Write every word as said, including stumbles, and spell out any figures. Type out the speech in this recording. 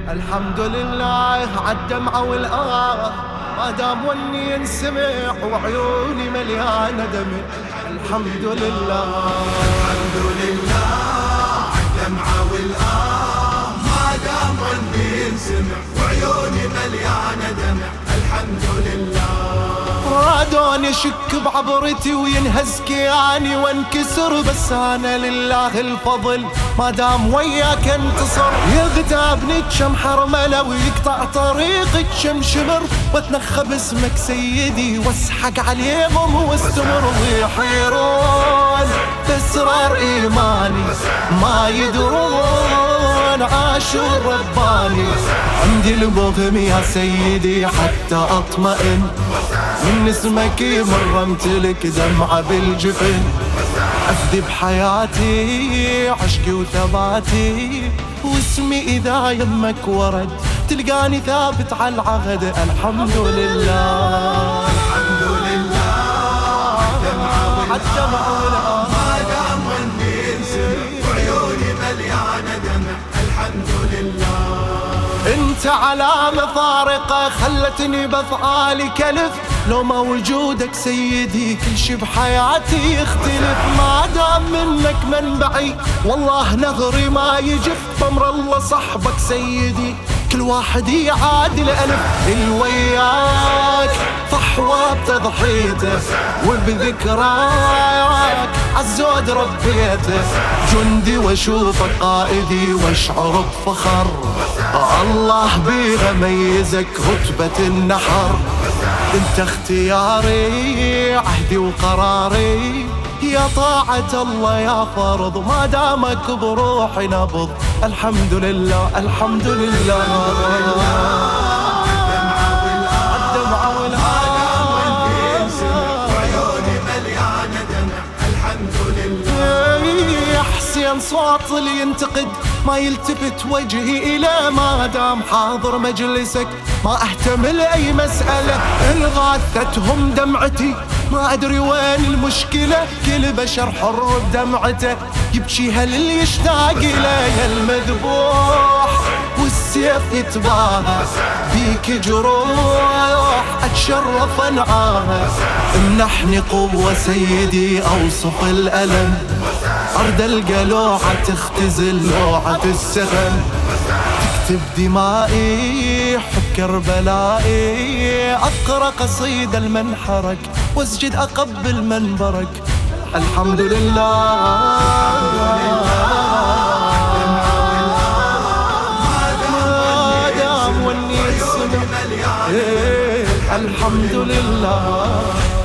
الحمد لله عالدمعة والآه، ما دام وني ينسمع وعيوني مليانة دمع. الحمد لله الحمد لله عالدمعة والآه، ما دام وني ينسمع وعيوني مليانة دمع. الحمد لله رادون يشك بعبرتي وينهز كياني وانكسر، بس انا لله الفضل ما دام وياك انتصر. يغتابني كشم حرمله ويقطع طريقي كشم شمر، واتنخى باسمك سيدي واسحق عليهم واستمر. ويحيرون باسرار ايماني ما يدرون عاشور رباني. عندي المهم يا سيدي حتى اطمئن، من اسمك مرة امتلك دمعة بالجفن. افدي بحياتي عشقي وثباتي، واسمي اذا يمك ورد تلقاني ثابت على العهد. الحمد لله الحمد لله عالدمعة والآه، ما دام وني ينسمع وعيوني مليانة دمع. الحمد لله انت علامة فارقة خلتني بافعالي كلف، لو ما وجودك سيدي كل شي بحياتي يختلف. ما دام منك منبعي والله نهري ما يجف، بأمر الله صحبك سيدي كل واحد يعادل ألف. الوياك فحوى بتضحيته وبذكراك عالزود ربيته، جندي واشوفك قائدي واشعر بفخر. الله بيها ميزك رتبة النحر، انت اختياري عهدي وقراري، يا طاعة الله يا فرض ما دامك بروحي نبض. الحمد لله الحمد لله الدمعة والآه، وعيوني مليانة دمع. الحمد لله يا حسين صوت اللي ينتقد ما يلتفت وجهي إلى، ما دام حاضر مجلسك ما أهتم لأي مسألة. الغاثتهم دمعتي ما أدري وين المشكلة، كل بشر حر بدمعته يبكيها للي يشتاق إليه. المذبوح والسيف يتباهى بيك جروح أتشرف أنعاها. امنحني قوة سيدي أوصف الألم، أرد القلوعة تختزل لوعة السهم. تكتب دمائي حب كربلائي، أقرأ قصيد المنحرك واسجد أقبل منبرك. الحمد لله ما دام وني السمع. الحمد لله